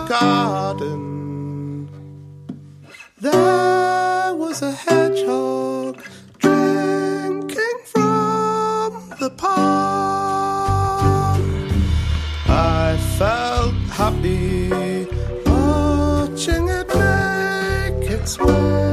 garden. There was a hedgehog drinking from the pond. I felt happy watching it make its way